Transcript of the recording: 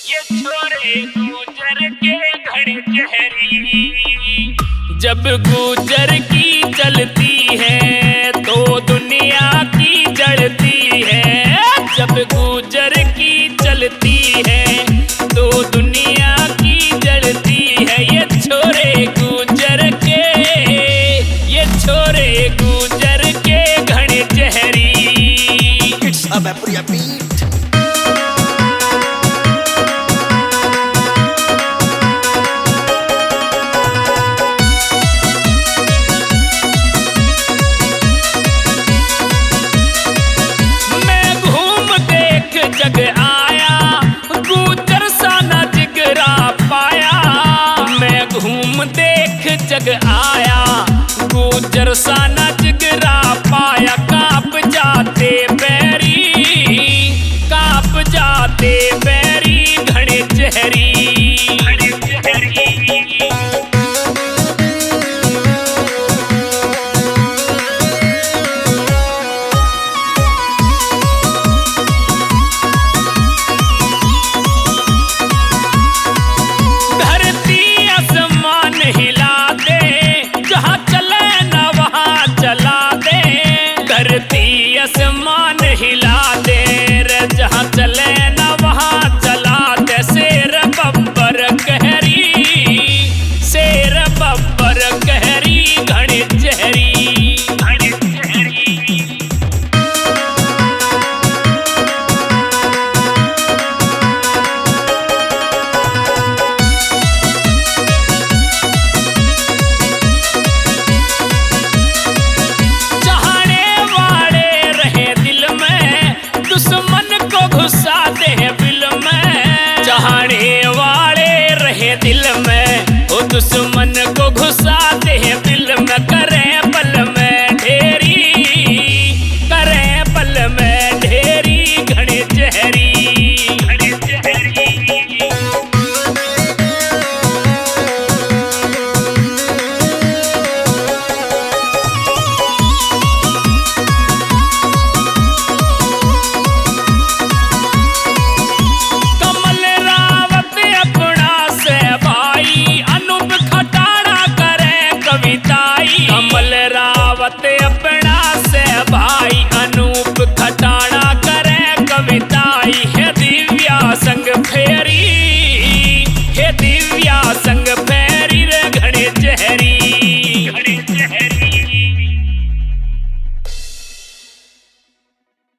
ये छोरे गुजर के घड़े चहरी। जब गुजर की चलती है तो दुनिया की जड़ती है। जब गुजर की चलती है तो दुनिया की जड़ती है। ये छोरे गुजर के, ये छोरे गुजर के घड़े चहरी। It's a Vaporia beat. जग आया गुजर सा न जिगरा पाया। मैं घूम देख जग आया गुजर सा न जिगरा पाया। कांप जाते बैरी, कांप जाते बैरी घड़े चहरी।